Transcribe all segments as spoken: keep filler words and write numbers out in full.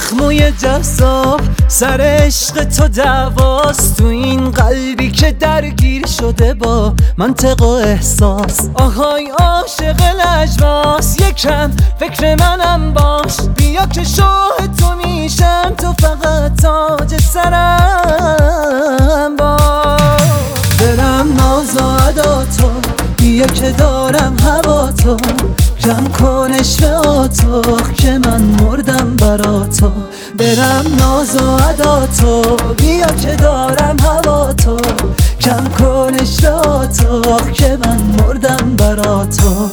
زخموی جذاب سر عشق تو دعواست، تو این قلبی که درگیر شده با منطق و احساس. آهای عاشق لجباس، یکم فکر منم باش، بیا که شاه تو میشم، تو فقط تاج سرم باش. دلم ناز و ادا تو، بیا که دارم هوا تو، کم کن عشق آتاق که من مردم برا تو. برم ناز و ادا تو، بیا که دارم هوا تو، کم کن عشق آتاق که من مردم برا تو.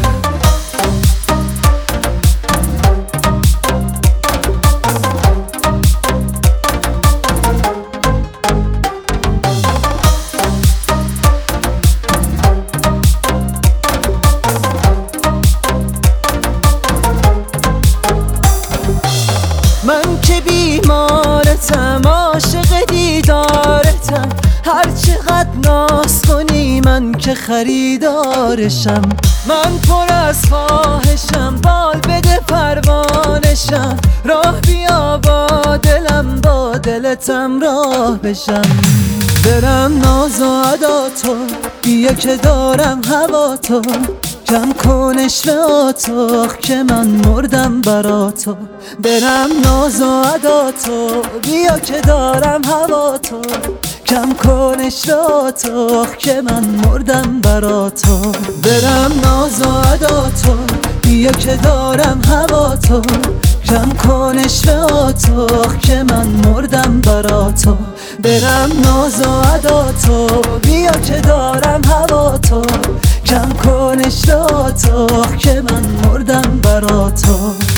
من که بیمارتم، عاشق دیدارتم، هر چقدر ناز کنی من که خریدارشم. من پر از خواهشم، بال بده پروانشم، راه بیا با دلم، با دلتم راه بشم. برم ناز و ادا تو، بیا که دارم هوا تو، کم کن عشق آتاق که من مردم برا تو. برم ناز و ادا تو، بیا که دارم هوا تو، کم کن عشق آتاق که من مردم برا تو. برم ناز و ادا تو، بیا که دارم هوا تو، کم کن عشق آتاق که من مردم برا تو. برم ناز و ادا تو، بیا که دارم هوا تو، کم کن عشق آتاق که من مردم برا تو.